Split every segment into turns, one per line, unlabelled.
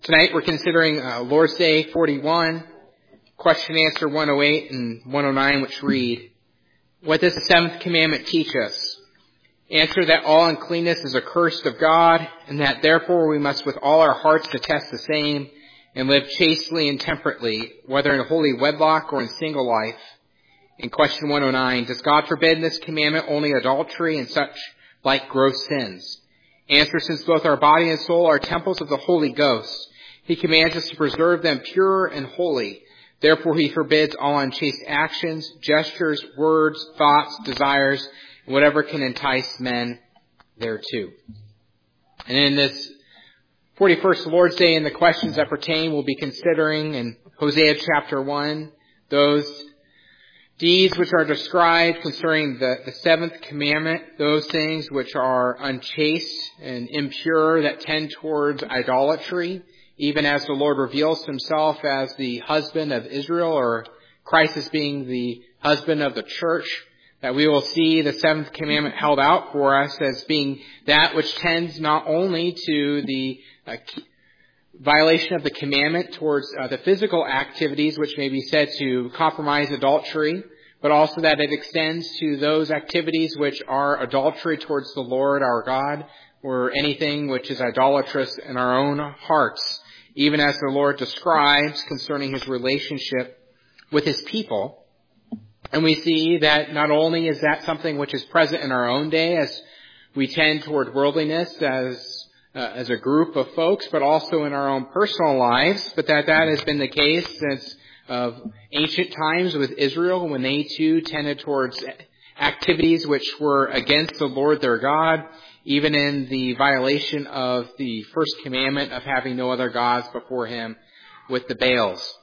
Tonight we're considering Lord's Day 41, question and answer 108 and 109, which read, "What does the seventh commandment teach us? Answer that all uncleanness is accursed of God, and that therefore we must with all our hearts detest the same, and live chastely and temperately, whether in holy wedlock or in single life." In question 109, does God forbid in this commandment only adultery and such like gross sins? Answer, since both our body and soul are temples of the Holy Ghost, He commands us to preserve them pure and holy. Therefore, He forbids all unchaste actions, gestures, words, thoughts, desires, and whatever can entice men thereto. And in this 41st Lord's Day and the questions that pertain, we'll be considering in Hosea chapter 1, those deeds which are described concerning the seventh commandment, those things which are unchaste and impure that tend towards idolatry, even as the Lord reveals Himself as the husband of Israel, or Christ as being the husband of the church, that we will see the seventh commandment held out for us as being that which tends not only to the violation of the commandment towards the physical activities which may be said to compromise adultery, but also that it extends to those activities which are adultery towards the Lord our God, or anything which is idolatrous in our own hearts, even as the Lord describes concerning His relationship with His people. And we see that not only is that something which is present in our own day as we tend toward worldliness as a group of folks, but also in our own personal lives, but that has been the case since of ancient times with Israel, when they too tended towards activities which were against the Lord their God, even in the violation of the first commandment of having no other gods before Him with the Baals.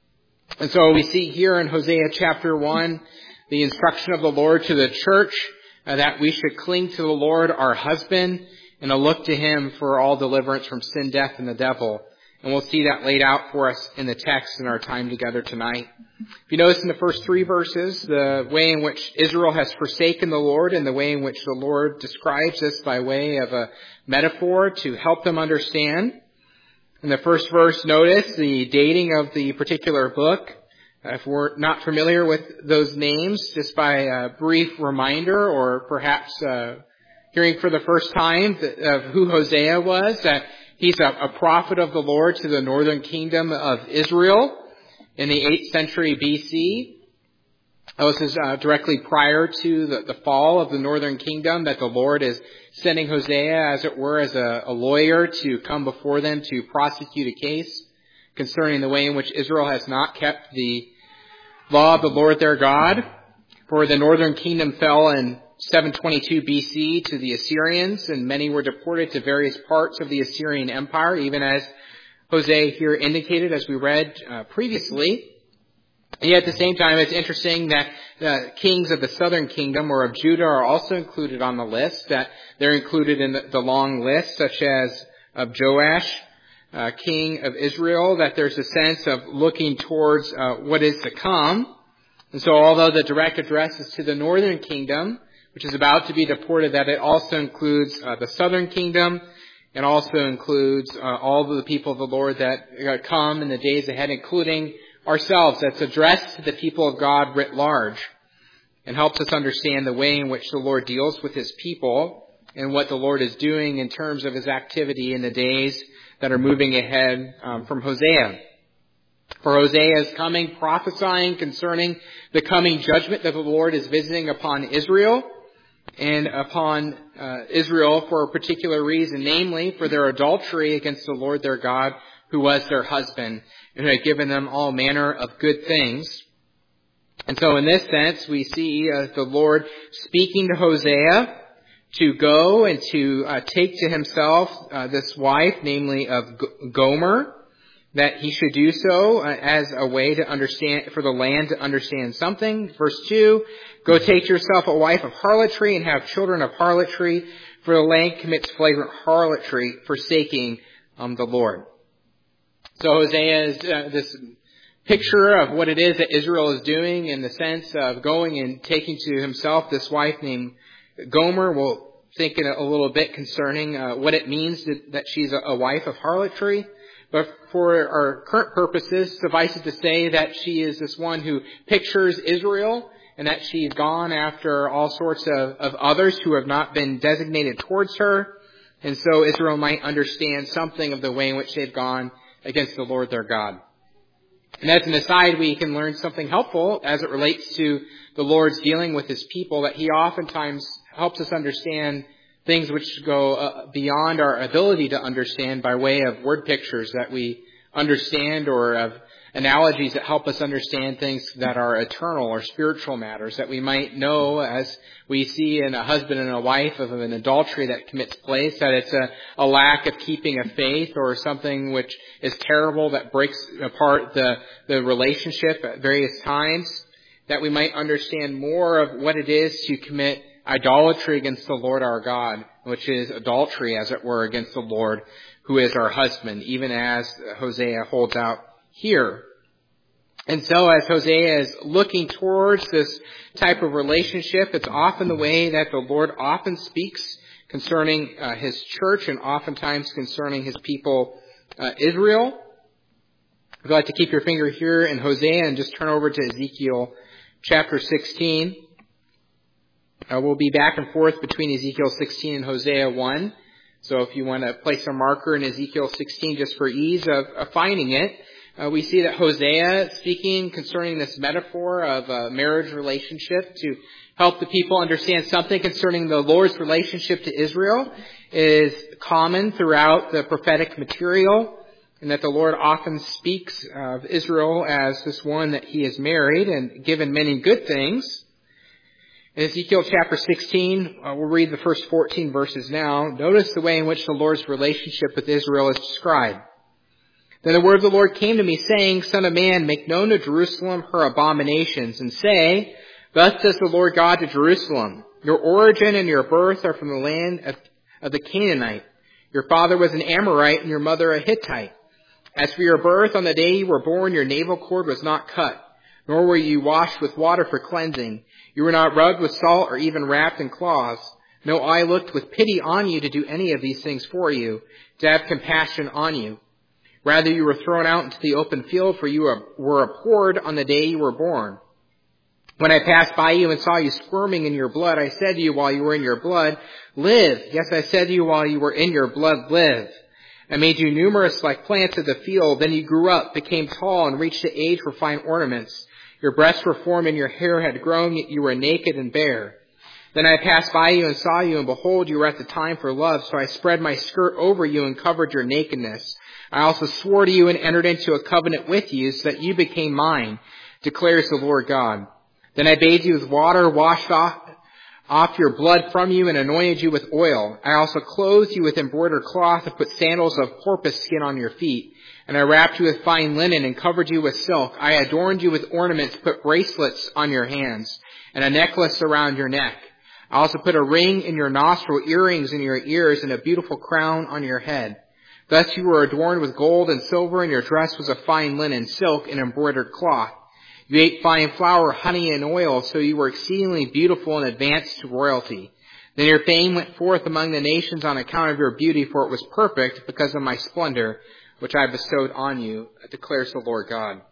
And so we see here in Hosea chapter 1 the instruction of the Lord to the church that we should cling to the Lord our husband and look to Him for all deliverance from sin, death, and the devil. And we'll see that laid out for us in the text in our time together tonight. If you notice in the first three verses, the way in which Israel has forsaken the Lord and the way in which the Lord describes this by way of a metaphor to help them understand. In the first verse, notice the dating of the particular book. If we're not familiar with those names, just by a brief reminder, or perhaps hearing for the first time of who Hosea was, that he's a prophet of the Lord to the northern kingdom of Israel in the 8th century BC. This is directly prior to the fall of the northern kingdom, that the Lord is sending Hosea, as it were, as a lawyer to come before them to prosecute a case concerning the way in which Israel has not kept the law of the Lord their God. For the northern kingdom fell in 722 BC to the Assyrians, and many were deported to various parts of the Assyrian Empire, even as Hosea here indicated, as we read previously. And yet at the same time, it's interesting that the kings of the southern kingdom, or of Judah, are also included on the list, that they're included in the long list, such as of Joash, king of Israel, that there's a sense of looking towards what is to come. And so although the direct address is to the northern kingdom, which is about to be deported, that it also includes the southern kingdom, and also includes all of the people of the Lord that come in the days ahead, including ourselves. That's addressed to the people of God writ large, and helps us understand the way in which the Lord deals with His people and what the Lord is doing in terms of His activity in the days that are moving ahead from Hosea. For Hosea is coming, prophesying concerning the coming judgment that the Lord is visiting upon Israel, and upon Israel for a particular reason, namely for their adultery against the Lord their God, who was their husband, and who had given them all manner of good things. And so in this sense, we see the Lord speaking to Hosea to go and to take to himself this wife, namely of Gomer, that he should do so as a way to understand, for the land to understand something. Verse 2, go take to yourself a wife of harlotry and have children of harlotry, for the land commits flagrant harlotry, forsaking the Lord. So Hosea is this picture of what it is that Israel is doing in the sense of going and taking to himself this wife named Gomer. We'll think in a little bit concerning what it means that she's a wife of harlotry. But for our current purposes, suffice it to say that she is this one who pictures Israel, and that she's gone after all sorts of others who have not been designated towards her. And so Israel might understand something of the way in which they've gone against the Lord their God. And as an aside, we can learn something helpful as it relates to the Lord's dealing with His people, that He oftentimes helps us understand things which go beyond our ability to understand by way of word pictures that we understand, or of analogies that help us understand things that are eternal or spiritual matters that we might know, as we see in a husband and a wife of an adultery that commits place, that it's a lack of keeping a faith, or something which is terrible that breaks apart the relationship at various times, that we might understand more of what it is to commit idolatry against the Lord our God, which is adultery, as it were, against the Lord who is our husband, even as Hosea holds out here. And so as Hosea is looking towards this type of relationship, it's often the way that the Lord often speaks concerning His church, and oftentimes concerning His people Israel. If you'd like to keep your finger here in Hosea and just turn over to Ezekiel chapter 16. We'll be back and forth between Ezekiel 16 and Hosea 1. So if you want to place a marker in Ezekiel 16 just for ease of finding it, we see that Hosea, speaking concerning this metaphor of a marriage relationship to help the people understand something concerning the Lord's relationship to Israel, is common throughout the prophetic material, and that the Lord often speaks of Israel as this one that He has married and given many good things. In Ezekiel chapter 16, we'll read the first 14 verses now. Notice the way in which the Lord's relationship with Israel is described. Then the word of the Lord came to me, saying, Son of man, make known to Jerusalem her abominations, and say, Thus says the Lord God to Jerusalem, Your origin and your birth are from the land of the Canaanite. Your father was an Amorite, and your mother a Hittite. As for your birth, on the day you were born, your navel cord was not cut, nor were you washed with water for cleansing. You were not rubbed with salt or even wrapped in cloths. No eye looked with pity on you to do any of these things for you, to have compassion on you. Rather, you were thrown out into the open field, for you were abhorred on the day you were born. When I passed by you and saw you squirming in your blood, I said to you while you were in your blood, Live. Yes, I said to you while you were in your blood, Live. I made you numerous like plants of the field. Then you grew up, became tall, and reached the age for fine ornaments. Your breasts were formed and your hair had grown, yet you were naked and bare. Then I passed by you and saw you, and behold, you were at the time for love. So I spread my skirt over you and covered your nakedness. I also swore to you and entered into a covenant with you, so that you became mine, declares the Lord God. Then I bathed you with water, washed off your blood from you, and anointed you with oil. I also clothed you with embroidered cloth, and put sandals of porpoise skin on your feet. And I wrapped you with fine linen and covered you with silk. I adorned you with ornaments, put bracelets on your hands, and a necklace around your neck. I also put a ring in your nostril, earrings in your ears, and a beautiful crown on your head. Thus you were adorned with gold and silver, and your dress was of fine linen, silk, and embroidered cloth. You ate fine flour, honey, and oil, so you were exceedingly beautiful and advanced to royalty. Then your fame went forth among the nations on account of your beauty, for it was perfect because of my splendor, which I bestowed on you, declares the Lord God.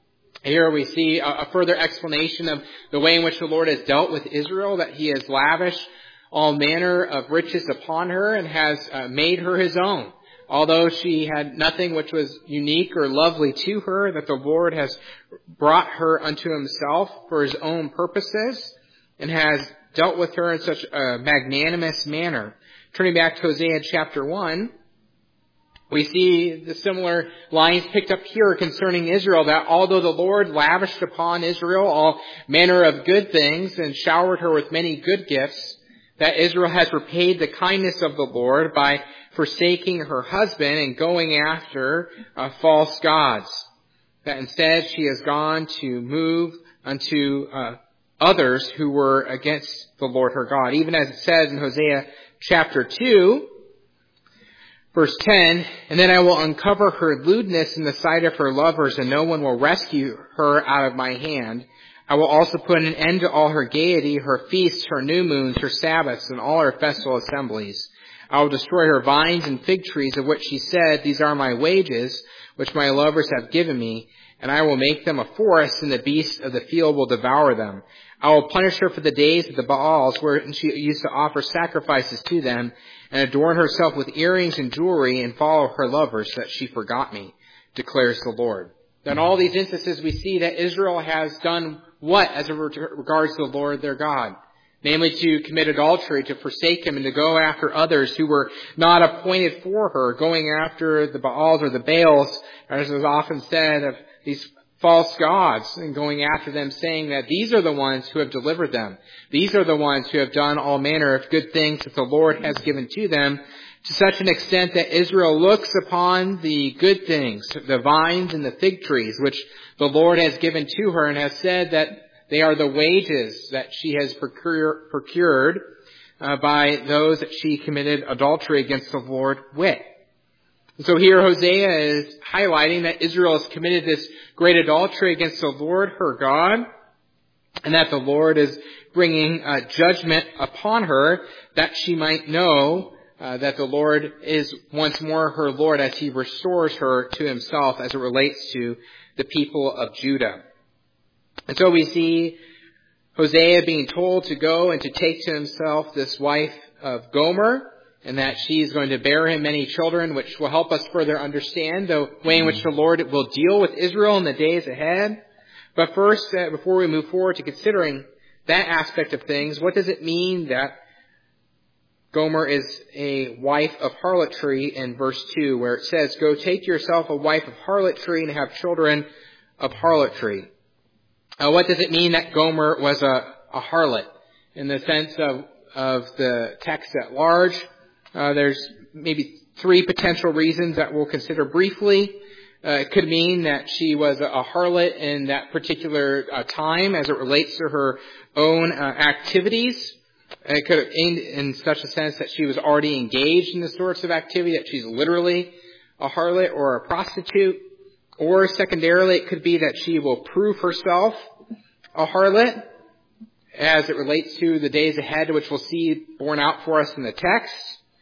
Here we see a further explanation of the way in which the Lord has dealt with Israel, that He has lavished all manner of riches upon her and has made her His own. Although she had nothing which was unique or lovely to her, that the Lord has brought her unto Himself for His own purposes and has dealt with her in such a magnanimous manner. Turning back to Hosea chapter 1, we see the similar lines picked up here concerning Israel, that although the Lord lavished upon Israel all manner of good things and showered her with many good gifts, that Israel has repaid the kindness of the Lord by forsaking her husband and going after false gods. That instead she has gone to move unto others who were against the Lord her God. Even as it says in Hosea chapter 2, verse 10, And then I will uncover her lewdness in the sight of her lovers, and no one will rescue her out of my hand. I will also put an end to all her gaiety, her feasts, her new moons, her Sabbaths, and all her festival assemblies. I will destroy her vines and fig trees, of which she said, these are my wages, which my lovers have given me, and I will make them a forest, and the beasts of the field will devour them. I will punish her for the days of the Baals, where she used to offer sacrifices to them, and adorn herself with earrings and jewelry, and follow her lovers, that she forgot me, declares the Lord. In all these instances, we see that Israel has done what as it regards the Lord their God? Namely, to commit adultery, to forsake him, and to go after others who were not appointed for her, going after the Baals or the Baals, as is often said, of these false gods, and going after them, saying that these are the ones who have delivered them. These are the ones who have done all manner of good things that the Lord has given to them, to such an extent that Israel looks upon the good things, the vines and the fig trees, which the Lord has given to her, and has said that they are the wages that she has procured by those that she committed adultery against the Lord with. And so here Hosea is highlighting that Israel has committed this great adultery against the Lord her God, and that the Lord is bringing judgment upon her, that she might know that the Lord is once more her Lord as he restores her to himself as it relates to the people of Judah. And so we see Hosea being told to go and to take to himself this wife of Gomer, and that she is going to bear him many children, which will help us further understand the way in which the Lord will deal with Israel in the days ahead. But first, before we move forward to considering that aspect of things, what does it mean that Gomer is a wife of harlotry in verse 2, where it says, go take yourself a wife of harlotry and have children of harlotry? What does it mean that Gomer was a harlot? In the sense of the text at large, there's maybe three potential reasons that we'll consider briefly. It could mean that she was a harlot in that particular time as it relates to her own activities. It could have aimed in such a sense that she was already engaged in the sorts of activity, that she's literally a harlot or a prostitute. Or secondarily, it could be that she will prove herself a harlot as it relates to the days ahead, which we'll see borne out for us in the text.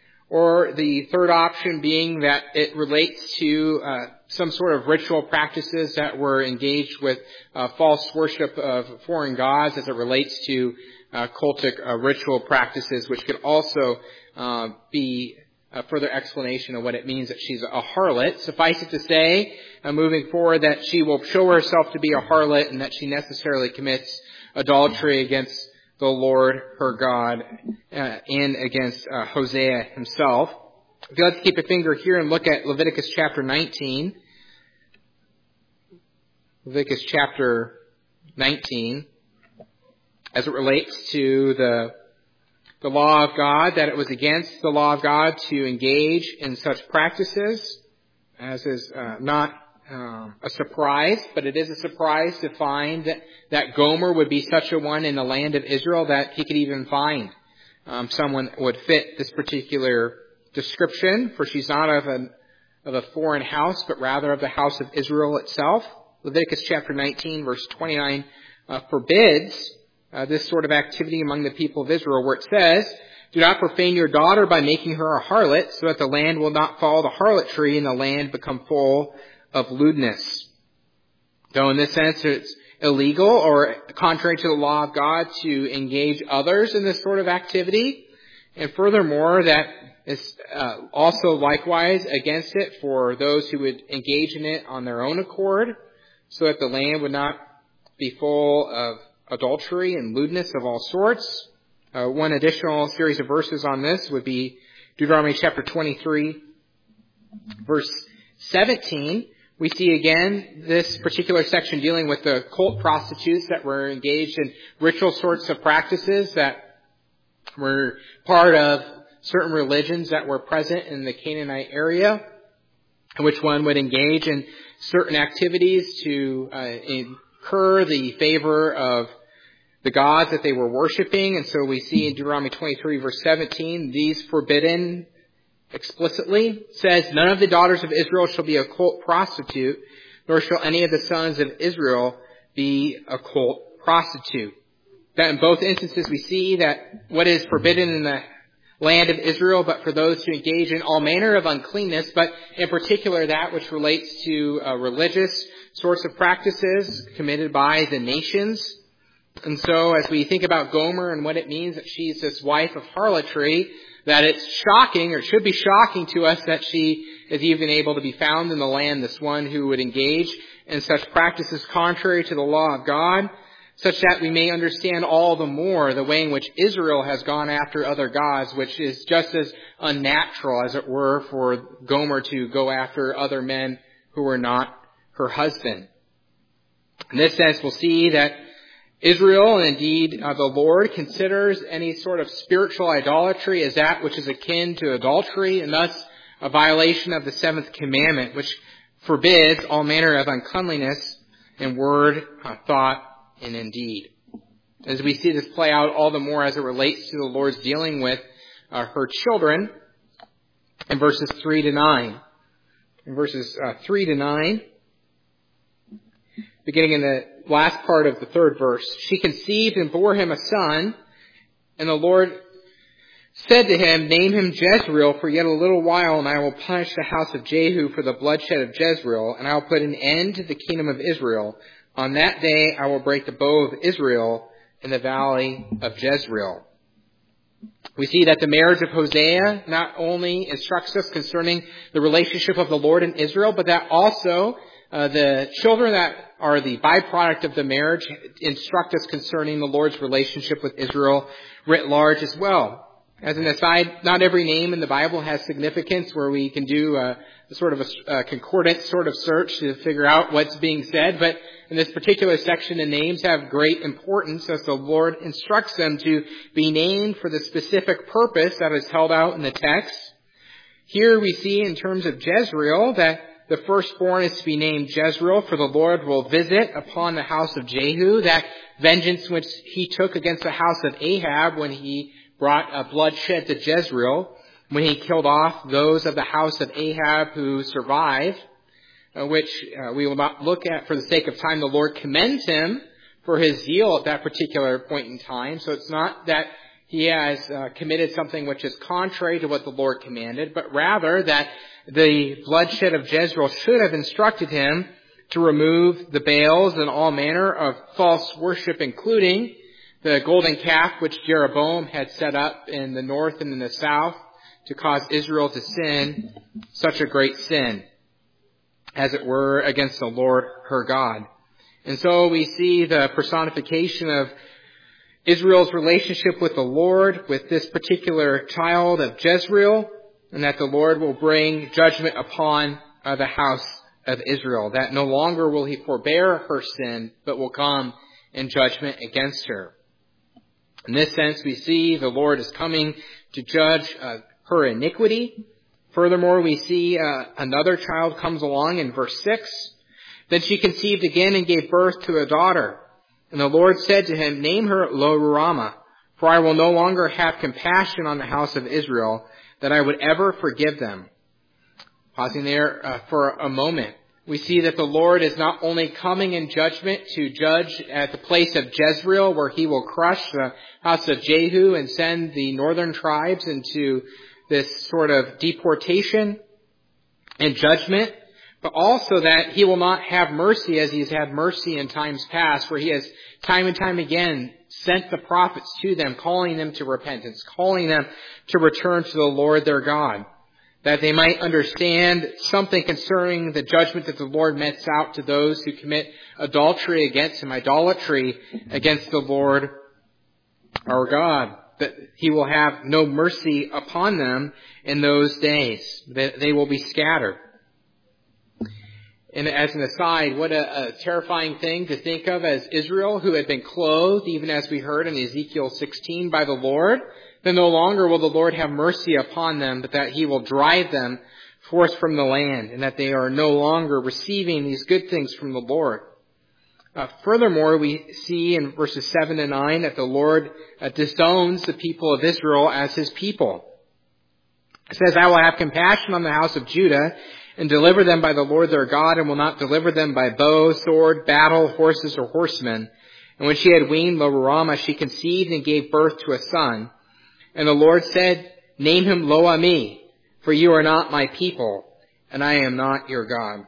Or the third option being that it relates to some sort of ritual practices that were engaged with false worship of foreign gods as it relates to cultic ritual practices, which could also be a further explanation of what it means that she's a harlot. Suffice it to say, moving forward, that she will show herself to be a harlot and that she necessarily commits adultery against the Lord her God and against Hosea himself. If you like to keep a finger here and look at Leviticus chapter 19. Leviticus chapter 19, as it relates to the law of God, that it was against the law of God to engage in such practices, as is not a surprise, but it is a surprise to find that Gomer would be such a one in the land of Israel that he could even find someone that would fit this particular description, for she's not of a foreign house, but rather of the house of Israel itself. Leviticus chapter 19, verse 29 forbids this sort of activity among the people of Israel, where it says, do not profane your daughter by making her a harlot, so that the land will not follow the harlotry and the land become full of lewdness. So in this sense, it's illegal or contrary to the law of God to engage others in this sort of activity. And furthermore, that is also likewise against it for those who would engage in it on their own accord, so that the land would not be full of adultery and lewdness of all sorts. One additional series of verses on this would be Deuteronomy chapter 23, verse 17. We see again this particular section dealing with the cult prostitutes that were engaged in ritual sorts of practices that were part of certain religions that were present in the Canaanite area, in which one would engage in certain activities to incur the favor of the gods that they were worshiping. And so we see in Deuteronomy 23, verse 17, these forbidden explicitly says, none of the daughters of Israel shall be a cult prostitute, nor shall any of the sons of Israel be a cult prostitute. That in both instances we see that what is forbidden in the land of Israel, but for those who engage in all manner of uncleanness, but in particular that which relates to religious sorts of practices committed by the nations. And so as we think about Gomer and what it means that she's this wife of harlotry, that it's shocking, or should be shocking to us, that she is even able to be found in the land, this one who would engage in such practices contrary to the law of God, such that we may understand all the more the way in which Israel has gone after other gods, which is just as unnatural, as it were, for Gomer to go after other men who were not her husband. In this sense, we'll see that Israel, and indeed the Lord, considers any sort of spiritual idolatry as that which is akin to adultery, and thus a violation of the seventh commandment, which forbids all manner of uncleanliness in word, thought, and in deed. As we see this play out all the more as it relates to the Lord's dealing with her children in verses 3 to 9. In verses 3 to 9, beginning in the last part of the third verse, she conceived and bore him a son, and the Lord said to him, name him Jezreel for yet a little while, and I will punish the house of Jehu for the bloodshed of Jezreel, and I will put an end to the kingdom of Israel. On that day I will break the bow of Israel in the valley of Jezreel. We see that the marriage of Hosea not only instructs us concerning the relationship of the Lord and Israel, but that also the children that are the byproduct of the marriage instruct us concerning the Lord's relationship with Israel writ large as well. As an aside, not every name in the Bible has significance where we can do a concordant sort of search to figure out what's being said, but in this particular section, the names have great importance as the Lord instructs them to be named for the specific purpose that is held out in the text. Here we see in terms of Jezreel that the firstborn is to be named Jezreel, for the Lord will visit upon the house of Jehu that vengeance which he took against the house of Ahab when he brought a bloodshed to Jezreel, when he killed off those of the house of Ahab who survived, which we will not look at for the sake of time. The Lord commends him for his zeal at that particular point in time. So it's not that he has committed something which is contrary to what the Lord commanded, but rather that the bloodshed of Jezreel should have instructed him to remove the Baals and all manner of false worship, including the golden calf which Jeroboam had set up in the north and in the south to cause Israel to sin such a great sin, as it were, against the Lord her God. And so we see the personification of Israel's relationship with the Lord, with this particular child of Jezreel, and that the Lord will bring judgment upon the house of Israel, that no longer will he forbear her sin, but will come in judgment against her. In this sense, we see the Lord is coming to judge her iniquity. Furthermore, we see another child comes along in verse 6. Then she conceived again and gave birth to a daughter. And the Lord said to him, name her Lo-ruhamah, for I will no longer have compassion on the house of Israel, that I would ever forgive them. Pausing there for a moment. We see that the Lord is not only coming in judgment to judge at the place of Jezreel, where he will crush the house of Jehu and send the northern tribes into this sort of deportation and judgment, but also that he will not have mercy as he's had mercy in times past, where he has time and time again sent the prophets to them, calling them to repentance, calling them to return to the Lord their God, that they might understand something concerning the judgment that the Lord metes out to those who commit adultery against him, idolatry against the Lord our God, that he will have no mercy upon them in those days, that they will be scattered. And as an aside, what a terrifying thing to think of as Israel, who had been clothed, even as we heard in Ezekiel 16, by the Lord, then no longer will the Lord have mercy upon them, but that he will drive them forth from the land, and that they are no longer receiving these good things from the Lord. Furthermore, we see in verses 7 to 9 that the Lord disowns the people of Israel as his people. It says, I will have compassion on the house of Judah and deliver them by the Lord their God, and will not deliver them by bow, sword, battle, horses, or horsemen. And when she had weaned Lo-ruhamah, she conceived and gave birth to a son. And the Lord said Name him Lo-Ami, for you are not my people, and I am not your God.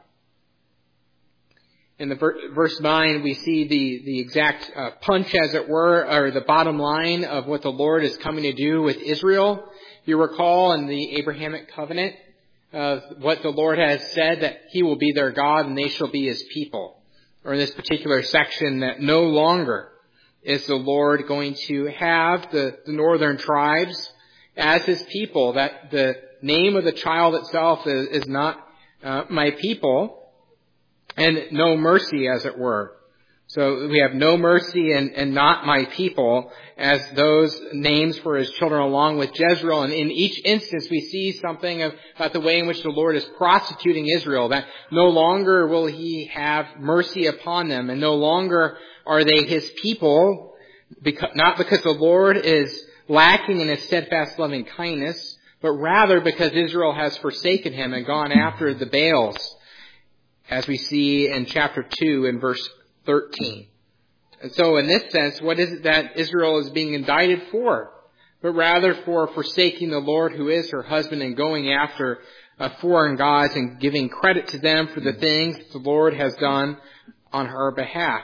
In the verse 9, we see the exact punch, as it were, or the bottom line of what the Lord is coming to do with Israel. If you recall in the Abrahamic covenant, what the Lord has said, that he will be their God and they shall be his people. Or in this particular section, that no longer is the Lord going to have the northern tribes as his people, that the name of the child itself is not my people, and no mercy, as it were. So we have no mercy and not my people as those names for his children, along with Jezreel. And in each instance, we see something about the way in which the Lord is prosecuting Israel, that no longer will he have mercy upon them, and no longer are they his people, not because the Lord is lacking in his steadfast loving kindness, but rather because Israel has forsaken him and gone after the Baals, as we see in chapter 2 and verse 13. And so in this sense, what is it that Israel is being indicted for? But rather for forsaking the Lord, who is her husband, and going after foreign gods and giving credit to them for the things the Lord has done on her behalf.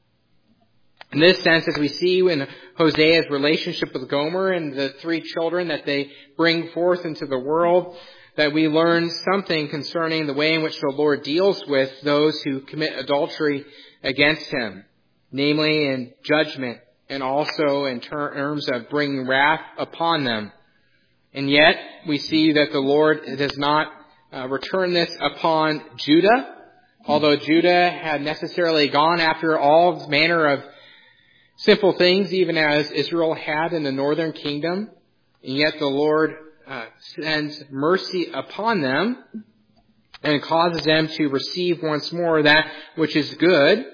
In this sense, as we see in Hosea's relationship with Gomer and the 3 children that they bring forth into the world, that we learn something concerning the way in which the Lord deals with those who commit adultery against him, namely in judgment and also in terms of bringing wrath upon them. And yet, we see that the Lord does not return this upon Judah, although Judah had necessarily gone after all manner of simple things, even as Israel had in the northern kingdom. And yet the Lord sends mercy upon them and causes them to receive once more that which is good.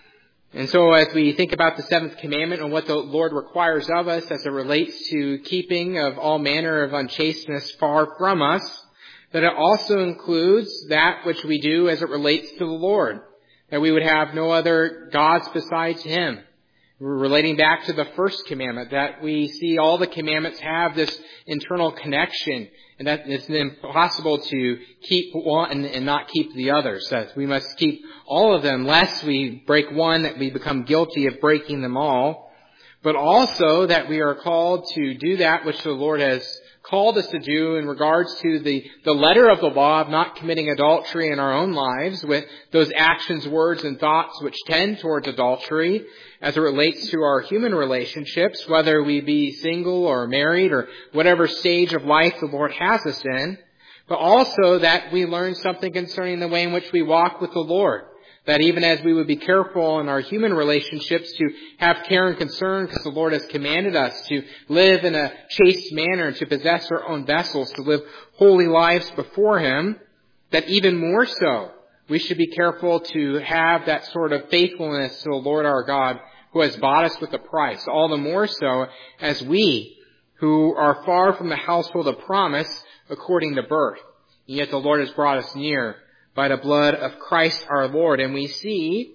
And so as we think about the 7th commandment and what the Lord requires of us as it relates to keeping of all manner of unchasteness far from us, that it also includes that which we do as it relates to the Lord, that we would have no other gods besides him. Relating back to the 1st commandment, that we see all the commandments have this internal connection, and that it's impossible to keep one and not keep the others. That we must keep all of them, lest we break one, that we become guilty of breaking them all. But also that we are called to do that which the Lord has called us to do in regards to the letter of the law of not committing adultery in our own lives with those actions, words, and thoughts which tend towards adultery as it relates to our human relationships, whether we be single or married or whatever stage of life the Lord has us in, but also that we learn something concerning the way in which we walk with the Lord. That even as we would be careful in our human relationships to have care and concern, because the Lord has commanded us to live in a chaste manner and to possess our own vessels, to live holy lives before him, that even more so, we should be careful to have that sort of faithfulness to the Lord our God, who has bought us with a price. All the more so as we, who are far from the household of promise according to birth, and yet the Lord has brought us near by the blood of Christ our Lord. And we see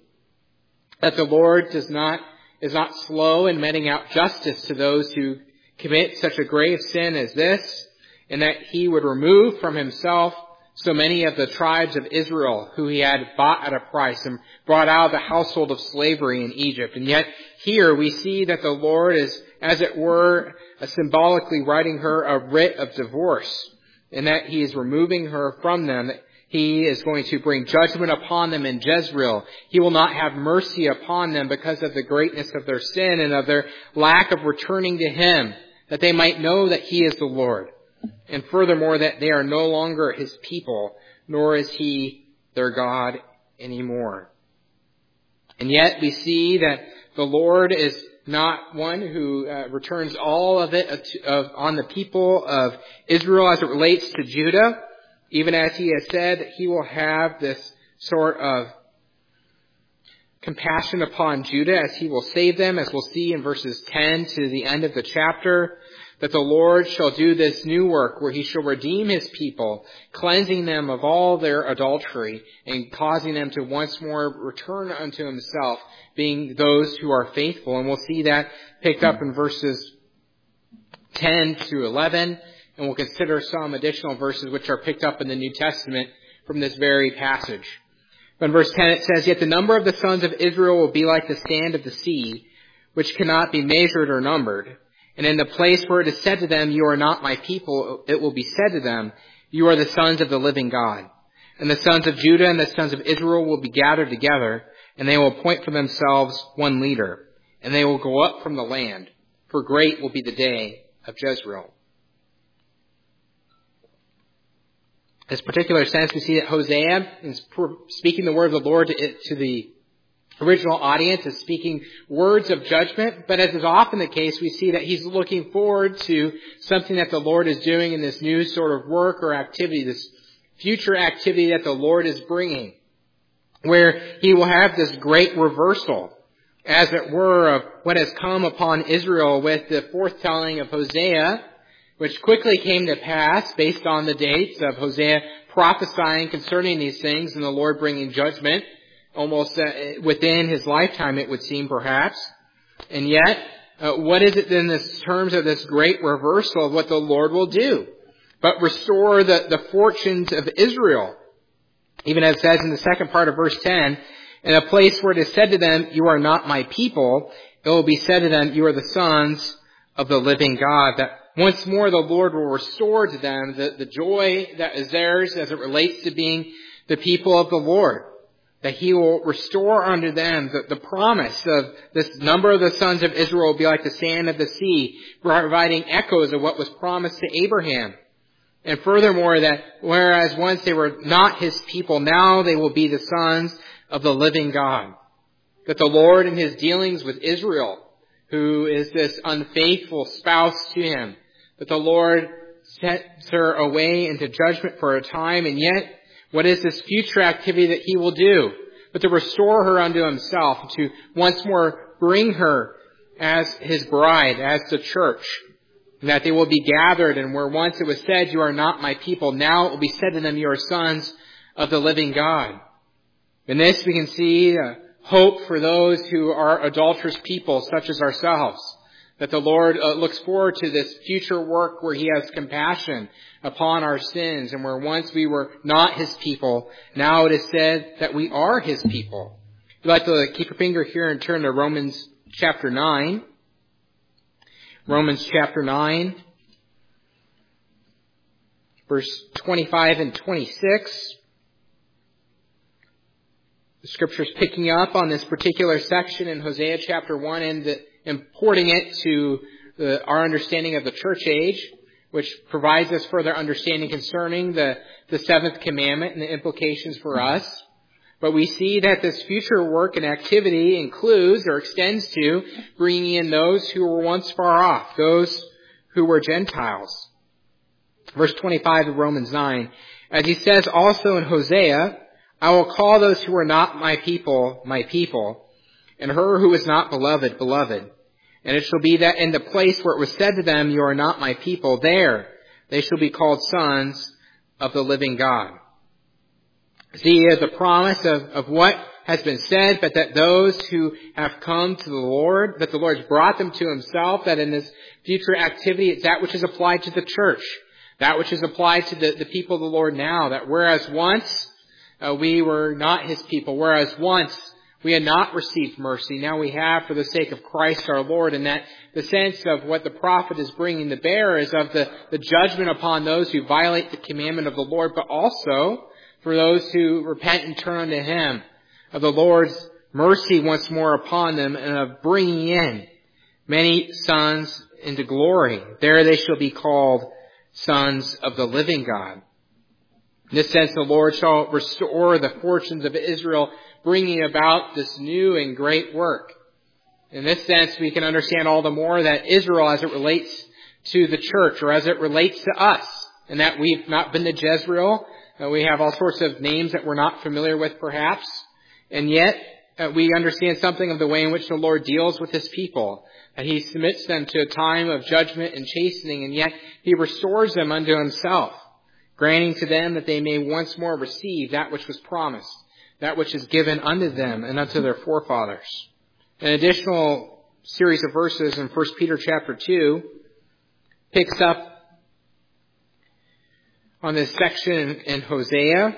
that the Lord is not slow in meting out justice to those who commit such a grave sin as this, and that he would remove from himself so many of the tribes of Israel who he had bought at a price and brought out of the household of slavery in Egypt. And yet here we see that the Lord is, as it were, symbolically writing her a writ of divorce, and that he is removing her from them. He is going to bring judgment upon them in Jezreel. He will not have mercy upon them because of the greatness of their sin and of their lack of returning to him, that they might know that he is the Lord. And furthermore, that they are no longer his people, nor is he their God anymore. And yet we see that the Lord is not one who returns all of it on the people of Israel as it relates to Judah. Even as he has said, he will have this sort of compassion upon Judah as he will save them, as we'll see in verses 10 to the end of the chapter, that the Lord shall do this new work where he shall redeem his people, cleansing them of all their adultery and causing them to once more return unto himself, being those who are faithful. And we'll see that picked up in verses 10 to 11. And And we'll consider some additional verses which are picked up in the New Testament from this very passage. But in verse 10 it says, "Yet the number of the sons of Israel will be like the sand of the sea, which cannot be measured or numbered. And in the place where it is said to them, 'You are not my people,' it will be said to them, 'You are the sons of the living God.' And the sons of Judah and the sons of Israel will be gathered together, and they will appoint for themselves one leader. And they will go up from the land, for great will be the day of Jezreel." In this particular sense, we see that Hosea is speaking the word of the Lord to the original audience, is speaking words of judgment, but as is often the case, we see that he's looking forward to something that the Lord is doing in this new sort of work or activity, this future activity that the Lord is bringing, where he will have this great reversal, as it were, of what has come upon Israel with the forthtelling of Hosea, which quickly came to pass based on the dates of Hosea prophesying concerning these things and the Lord bringing judgment almost within his lifetime, it would seem, perhaps. And yet, what is it in terms of this great reversal of what the Lord will do? But restore the fortunes of Israel. Even as it says in the second part of verse 10, "In a place where it is said to them, 'You are not my people,' it will be said to them, 'You are the sons of the living God.'" That once more the Lord will restore to them the joy that is theirs as it relates to being the people of the Lord. That he will restore unto them the promise of this number of the sons of Israel will be like the sand of the sea, providing echoes of what was promised to Abraham. And furthermore, that whereas once they were not his people, now they will be the sons of the living God. That the Lord in his dealings with Israel, who is this unfaithful spouse to him, that the Lord sends her away into judgment for a time, and yet what is this future activity that he will do? But to restore her unto himself, to once more bring her as his bride, as the church, and that they will be gathered, and where once it was said, "You are not my people," now it will be said to them, "You are sons of the living God." In this we can see hope for those who are adulterous people, such as ourselves. That the Lord looks forward to this future work where he has compassion upon our sins, and where once we were not his people, now it is said that we are his people. If you'd like to keep your finger here and turn to Romans chapter 9. Romans chapter 9, verse 25 and 26. The Scripture's picking up on this particular section in Hosea chapter 1 and importing it to our understanding of the church age, which provides us further understanding concerning the seventh commandment and the implications for us. But we see that this future work and activity includes or extends to bringing in those who were once far off, those who were Gentiles. Verse 25 of Romans 9, "As he says also in Hosea, 'I will call those who are not my people, and her who is not beloved, beloved.' And it shall be that in the place where it was said to them, 'You are not my people,' there they shall be called sons of the living God." See the promise of what has been said, but that those who have come to the Lord, that the Lord has brought them to himself, that in this future activity, it's that which is applied to the church, that which is applied to the people of the Lord now, that whereas once we were not his people, whereas once we had not received mercy, now we have for the sake of Christ our Lord, and that the sense of what the prophet is bringing to bear is of the judgment upon those who violate the commandment of the Lord, but also for those who repent and turn unto him, of the Lord's mercy once more upon them, and of bringing in many sons into glory. There they shall be called sons of the living God. In this sense, the Lord shall restore the fortunes of Israel, bringing about this new and great work. In this sense, we can understand all the more that Israel, as it relates to the church, or as it relates to us, and that we've not been to Jezreel, we have all sorts of names that we're not familiar with, perhaps, and yet we understand something of the way in which the Lord deals with his people, that he submits them to a time of judgment and chastening, and yet he restores them unto himself, granting to them that they may once more receive that which was promised, that which is given unto them and unto their forefathers. An additional series of verses in 1 Peter chapter 2 picks up on this section in Hosea.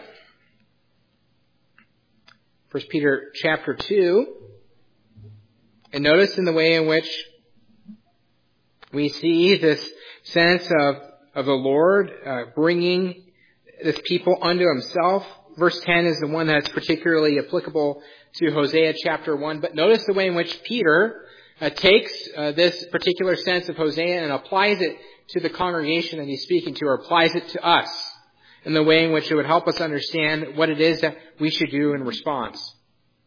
1 Peter chapter 2. And notice in the way in which we see this sense of the Lord bringing this people unto himself. Verse 10 is the one that's particularly applicable to Hosea chapter 1. But notice the way in which Peter takes this particular sense of Hosea and applies it to the congregation that he's speaking to, or applies it to us in the way in which it would help us understand what it is that we should do in response.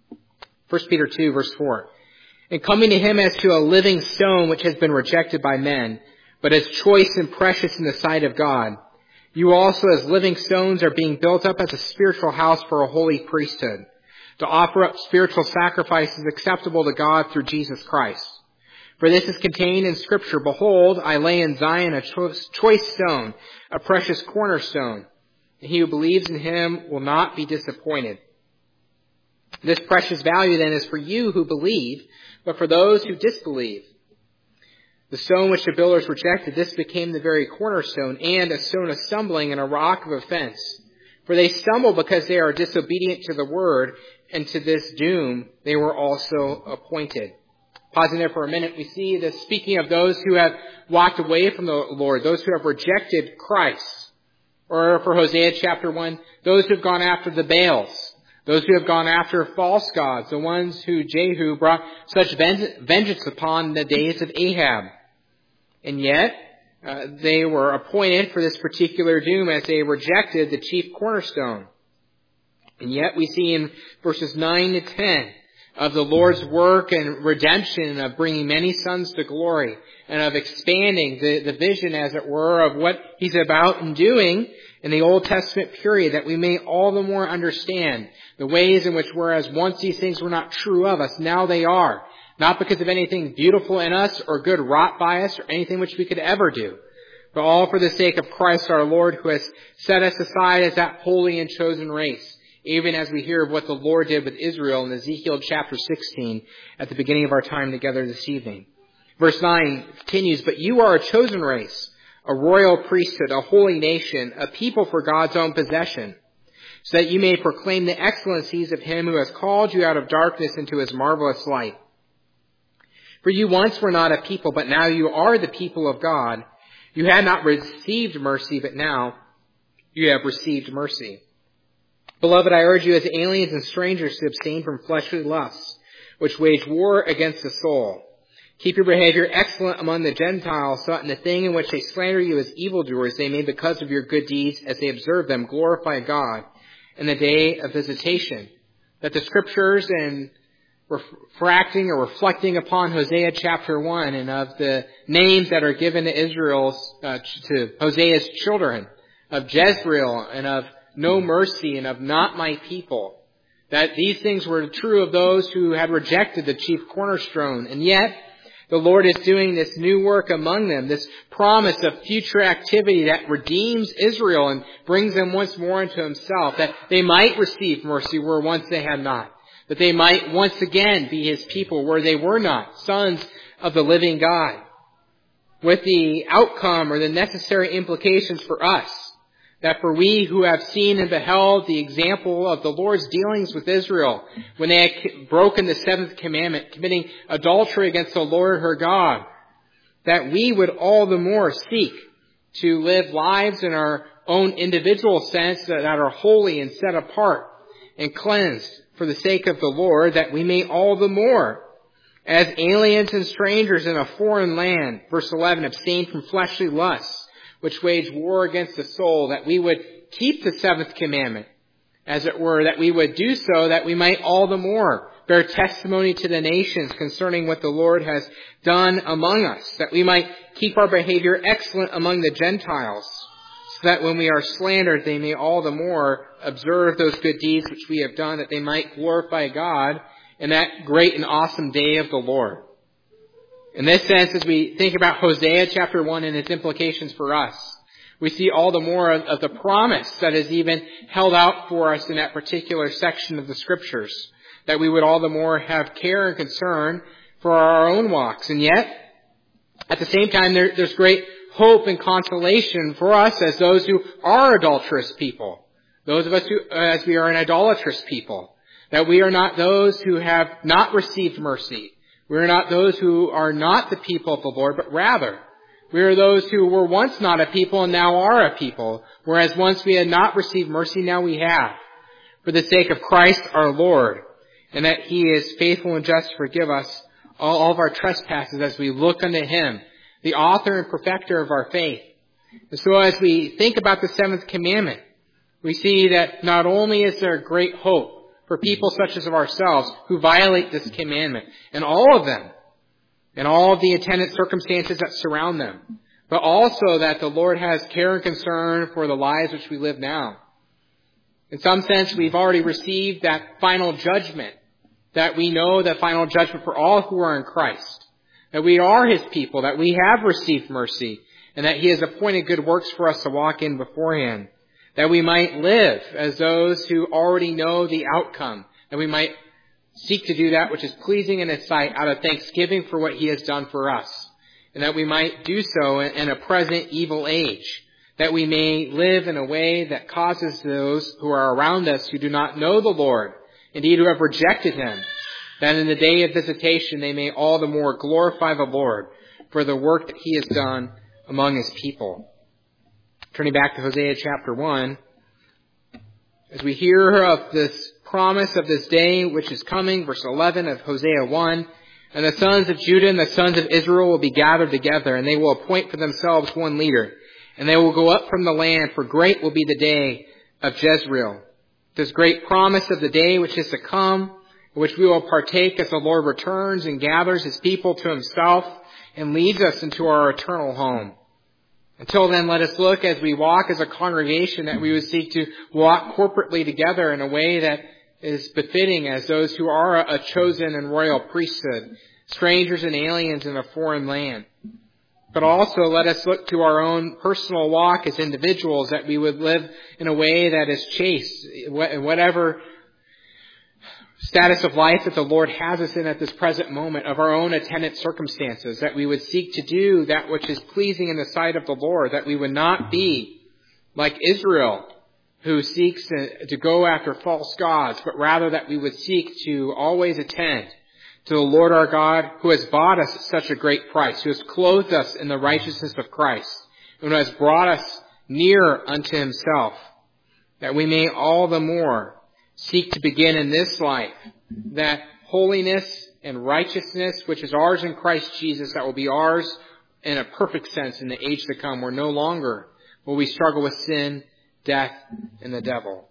1 Peter 2, verse 4. And coming to him as to a living stone which has been rejected by men, but as choice and precious in the sight of God, you also as living stones are being built up as a spiritual house for a holy priesthood, to offer up spiritual sacrifices acceptable to God through Jesus Christ. For this is contained in Scripture, behold, I lay in Zion a choice stone, a precious cornerstone, and he who believes in him will not be disappointed. This precious value then is for you who believe, but for those who disbelieve. The stone which the builders rejected, this became the very cornerstone, and a stone of stumbling and a rock of offense. For they stumble because they are disobedient to the word, and to this doom they were also appointed. Pausing there for a minute, we see this speaking of those who have walked away from the Lord, those who have rejected Christ. Or for Hosea chapter 1, those who have gone after the Baals, those who have gone after false gods, the ones who Jehu brought such vengeance upon in the days of Ahab. And yet, they were appointed for this particular doom as they rejected the chief cornerstone. And yet we see in verses 9 to 10 of the Lord's work and redemption of bringing many sons to glory and of expanding the vision, as it were, of what he's about and doing in the Old Testament period, that we may all the more understand the ways in which, whereas once these things were not true of us, now they are. Not because of anything beautiful in us or good wrought by us or anything which we could ever do, but all for the sake of Christ our Lord, who has set us aside as that holy and chosen race, even as we hear of what the Lord did with Israel in Ezekiel chapter 16 at the beginning of our time together this evening. Verse 9 continues, but you are a chosen race, a royal priesthood, a holy nation, a people for God's own possession, so that you may proclaim the excellencies of him who has called you out of darkness into his marvelous light. For you once were not a people, but now you are the people of God. You had not received mercy, but now you have received mercy. Beloved, I urge you as aliens and strangers to abstain from fleshly lusts, which wage war against the soul. Keep your behavior excellent among the Gentiles, so that in the thing in which they slander you as evildoers, they may, because of your good deeds, as they observe them, glorify God in the day of visitation. That the Scriptures, and reflecting upon Hosea chapter 1 and of the names that are given to Hosea's children, of Jezreel and of no mercy and of not my people, that these things were true of those who had rejected the chief cornerstone. And yet, the Lord is doing this new work among them, this promise of future activity that redeems Israel and brings them once more into himself, that they might receive mercy where once they had not, that they might once again be his people where they were not, sons of the living God, with the outcome or the necessary implications for us, that for we who have seen and beheld the example of the Lord's dealings with Israel when they had broken the seventh commandment, committing adultery against the Lord her God, that we would all the more seek to live lives in our own individual sense that are holy and set apart and cleansed for the sake of the Lord, that we may all the more, as aliens and strangers in a foreign land, verse 11, abstain from fleshly lusts, which wage war against the soul, that we would keep the seventh commandment, as it were, that we would do so, that we might all the more bear testimony to the nations concerning what the Lord has done among us, that we might keep our behavior excellent among the Gentiles, so that when we are slandered, they may all the more observe those good deeds which we have done, that they might glorify God in that great and awesome day of the Lord. In this sense, as we think about Hosea chapter 1 and its implications for us, we see all the more of the promise that is even held out for us in that particular section of the Scriptures, that we would all the more have care and concern for our own walks. And yet, at the same time, there's great hope and consolation for us as those who are adulterous people. Those of us who, as we are an idolatrous people. That we are not those who have not received mercy. We are not those who are not the people of the Lord, but rather, we are those who were once not a people and now are a people. Whereas once we had not received mercy, now we have. For the sake of Christ our Lord. And that He is faithful and just to forgive us all of our trespasses as we look unto Him, the author and perfecter of our faith. And so as we think about the seventh commandment, we see that not only is there great hope for people such as ourselves who violate this commandment, and all of them, and all of the attendant circumstances that surround them, but also that the Lord has care and concern for the lives which we live now. In some sense, we've already received that final judgment, that we know the final judgment for all who are in Christ, that we are His people, that we have received mercy, and that He has appointed good works for us to walk in beforehand, that we might live as those who already know the outcome, that we might seek to do that which is pleasing in His sight out of thanksgiving for what He has done for us, and that we might do so in a present evil age, that we may live in a way that causes those who are around us who do not know the Lord, indeed who have rejected Him, that in the day of visitation they may all the more glorify the Lord for the work that He has done among His people. Turning back to Hosea chapter 1, as we hear of this promise of this day which is coming, verse 11 of Hosea 1, and the sons of Judah and the sons of Israel will be gathered together, and they will appoint for themselves one leader, and they will go up from the land, for great will be the day of Jezreel. This great promise of the day which is to come, which we will partake as the Lord returns and gathers His people to Himself and leads us into our eternal home. Until then, let us look as we walk as a congregation that we would seek to walk corporately together in a way that is befitting as those who are a chosen and royal priesthood, strangers and aliens in a foreign land. But also let us look to our own personal walk as individuals, that we would live in a way that is chaste, whatever status of life that the Lord has us in at this present moment, of our own attendant circumstances, that we would seek to do that which is pleasing in the sight of the Lord, that we would not be like Israel, who seeks to go after false gods, but rather that we would seek to always attend to the Lord our God, who has bought us at such a great price, who has clothed us in the righteousness of Christ, and who has brought us near unto Himself, that we may all the more seek to begin in this life that holiness and righteousness which is ours in Christ Jesus, that will be ours in a perfect sense in the age to come, where no longer will we struggle with sin, death, and the devil.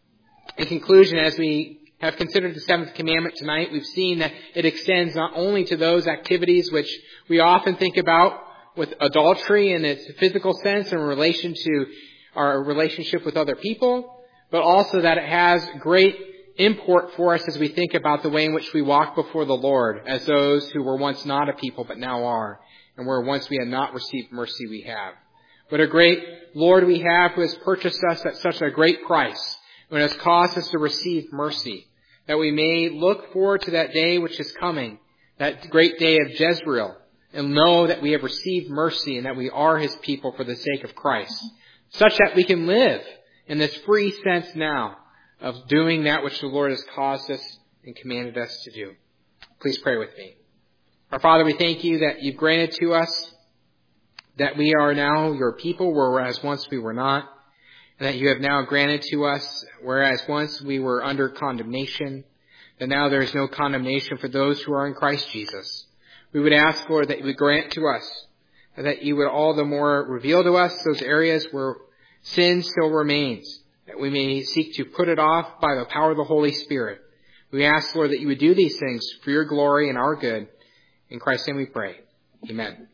In conclusion, as we have considered the seventh commandment tonight, we've seen that it extends not only to those activities which we often think about with adultery in its physical sense in relation to our relationship with other people, but also that it has great import for us as we think about the way in which we walk before the Lord as those who were once not a people but now are, and where once we had not received mercy we have. But a great Lord we have, who has purchased us at such a great price, and has caused us to receive mercy, that we may look forward to that day which is coming, that great day of Jezreel, and know that we have received mercy and that we are His people for the sake of Christ, such that we can live in this free sense now of doing that which the Lord has caused us and commanded us to do. Please pray with me. Our Father, we thank You that You've granted to us that we are now Your people, whereas once we were not, and that You have now granted to us, whereas once we were under condemnation, that now there is no condemnation for those who are in Christ Jesus. We would ask, Lord, that You would grant to us, that You would all the more reveal to us those areas where sin still remains, that we may seek to put it off by the power of the Holy Spirit. We ask, Lord, that You would do these things for Your glory and our good. In Christ's name we pray. Amen.